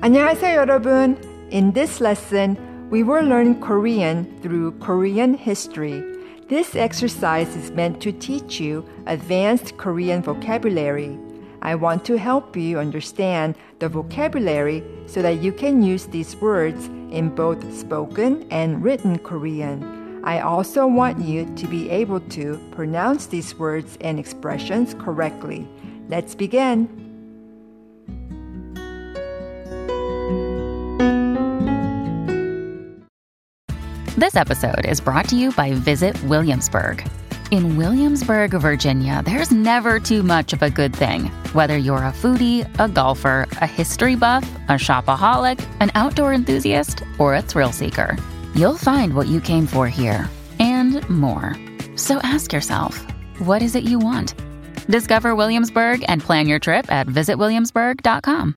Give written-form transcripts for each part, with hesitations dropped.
안녕하세요, 여러분. In this lesson, we will learn Korean through Korean history. This exercise is meant to teach you advanced Korean vocabulary. I want to help you understand the vocabulary so that you can use these words in both spoken and written Korean. I also want you to be able to pronounce these words and expressions correctly. Let's begin. This episode is brought to you by Visit Williamsburg. In Williamsburg, Virginia, there's never too much of a good thing. Whether you're a foodie, a golfer, a history buff, a shopaholic, an outdoor enthusiast, or a thrill seeker, you'll find what you came for here and more. So ask yourself, what is it you want? Discover Williamsburg and plan your trip at visitwilliamsburg.com.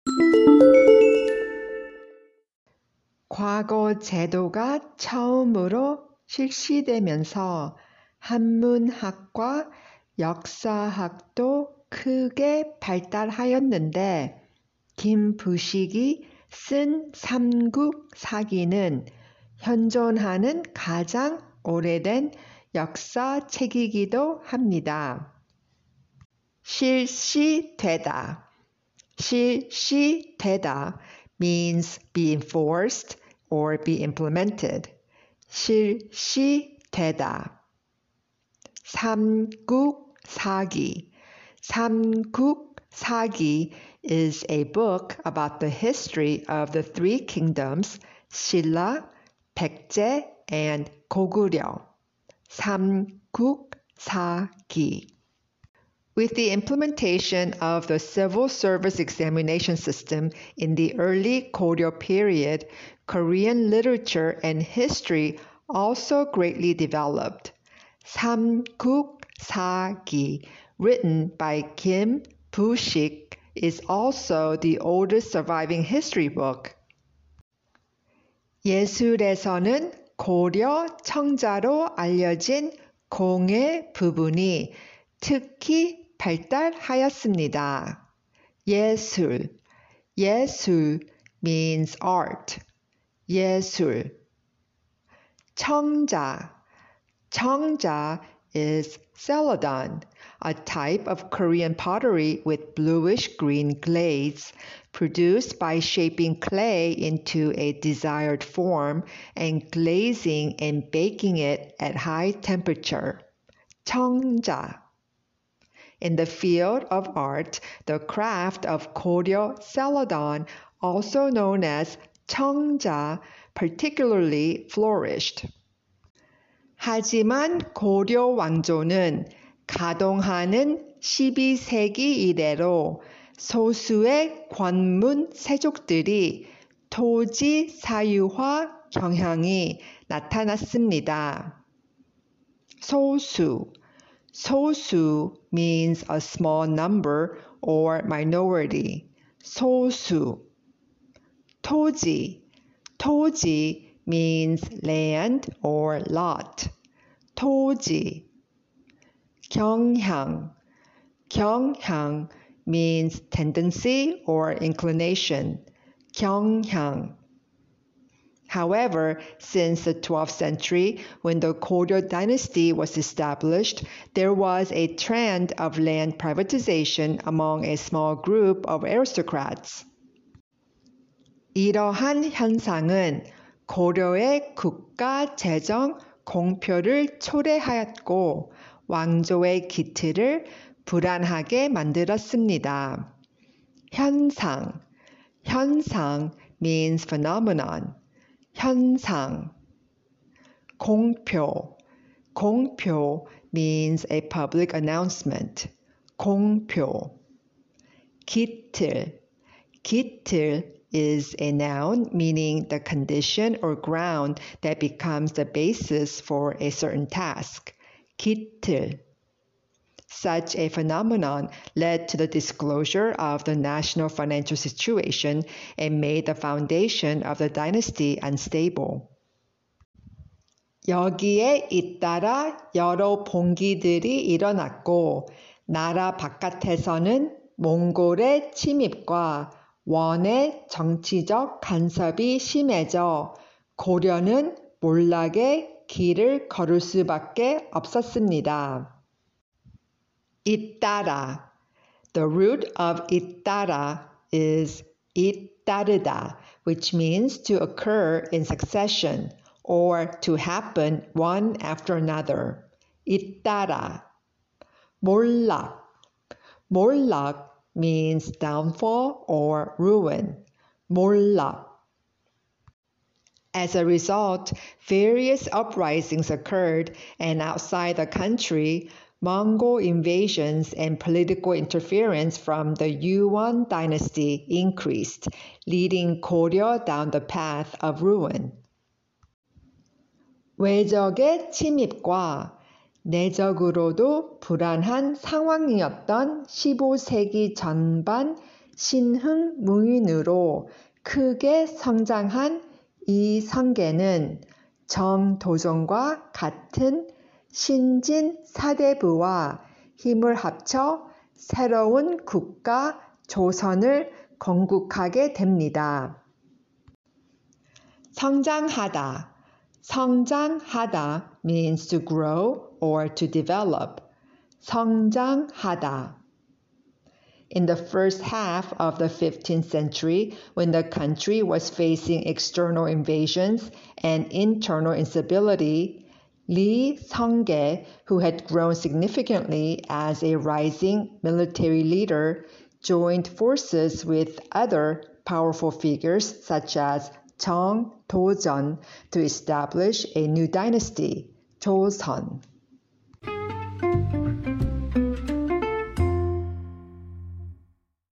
과거 제도가 처음으로 실시되면서 한문학과 역사학도 크게 발달하였는데 김부식이 쓴 삼국사기는 현존하는 가장 오래된 역사책이기도 합니다. 실시되다. 실시되다 means be enforced or be implemented. 실시되다. 삼국사기. 삼국사기 is a book about the history of the three kingdoms, 신라, 백제, and 고구려. 삼국사기. With the implementation of the civil service examination system in the early Goryeo period, Korean literature and history also greatly developed. 삼국사기, written by Kim Bushik, is also the oldest surviving history book. 예술에서는 고려 청자로 알려진 공예 부분이 특히 발달하였습니다. 예술. 예술 means art. 예술. 청자. 청자 is celadon, a type of Korean pottery with bluish-green glaze, produced by shaping clay into a desired form and glazing and baking it at high temperature. 청자. In the field of art, the craft of Goryeo celadon, also known as 청자, particularly flourished. 하지만 고려 왕조는 가동하는 12세기 이래로 소수의 관문 세족들이 토지 사유화 경향이 나타났습니다. 소수. 소수 means a small number or minority. 소수. 토지. 토지 means land or lot. 토지. 경향. 경향 means tendency or inclination. 경향. However, since the 12th century, when the Goryeo dynasty was established, there was a trend of land privatization among a small group of aristocrats. 이러한 현상은 고려의 국가 재정 공표를 초래하였고 왕조의 기틀을 불안하게 만들었습니다. 현상. 현상 means phenomenon. 현상. 공표. 공표 means a public announcement. 공표. 기틀. 기틀 is a noun meaning the condition or ground that becomes the basis for a certain task. 기틀. Such a phenomenon led to the disclosure of the national financial situation and made the foundation of the dynasty unstable. 여기에 잇따라 여러 봉기들이 일어났고 나라 바깥에서는 몽골의 침입과 원의 정치적 간섭이 심해져 고려는 몰락의 길을 걸을 수밖에 없었습니다. 잇따라. The root of 잇따라 is 잇따르다, which means to occur in succession or to happen one after another. 잇따라. 몰락. 몰락 means downfall or ruin. 몰락. As a result, various uprisings occurred, and outside the country, Mongol invasions and political interference from the Yuan dynasty increased, leading Goryeo down the path of ruin. 외적의 침입과 내적으로도 불안한 상황이었던 15세기 전반 신흥 무인으로 크게 성장한 이 성계는 정도전과 같은 신진 사대부와 힘을 합쳐 새로운 국가 조선을 건국하게 됩니다. 성장하다. 성장하다 means to grow or to develop. 성장하다. In the first half of the 15th century, when the country was facing external invasions and internal instability, Lee Seong-ge, who had grown significantly as a rising military leader, joined forces with other powerful figures such as Jeong Do-jeon to establish a new dynasty, Joseon.